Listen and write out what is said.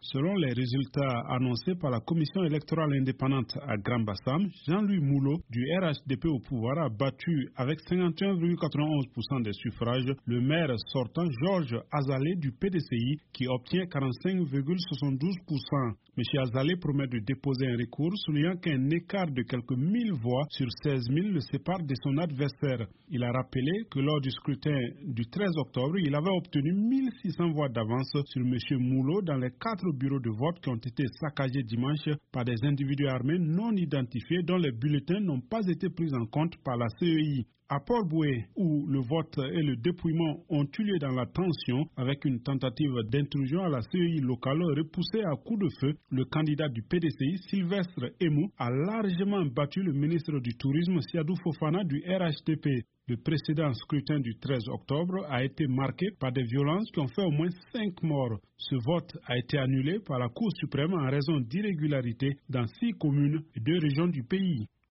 Selon les résultats annoncés par la commission électorale indépendante à Grand Bassam, Jean-Louis Moulot du RHDP au pouvoir a battu avec 51,91% des suffrages le maire sortant Georges Azalé du PDCI qui obtient 45,72%. M. Azalé promet de déposer un recours soulignant qu'un écart de quelques 1000 voix sur 16 000 le sépare de son adversaire. Il a rappelé que lors du scrutin du 13 octobre, il avait obtenu 1600 voix d'avance sur M. Moulot dans les 4 bureaux de vote qui ont été saccagés dimanche par des individus armés non identifiés dont les bulletins n'ont pas été pris en compte par la CEI. À Port-Boué, où le vote et le dépouillement ont eu lieu dans la tension avec une tentative d'intrusion à la CEI locale repoussée à coups de feu, le candidat du PDCI, Sylvestre Emou, a largement battu le ministre du Tourisme, Siadou Fofana, du RHDP. Le précédent scrutin du 13 octobre a été marqué par des violences qui ont fait au moins 5 morts. Ce vote a été annulé par la Cour suprême en raison d'irrégularités dans 6 communes et 2 régions du pays.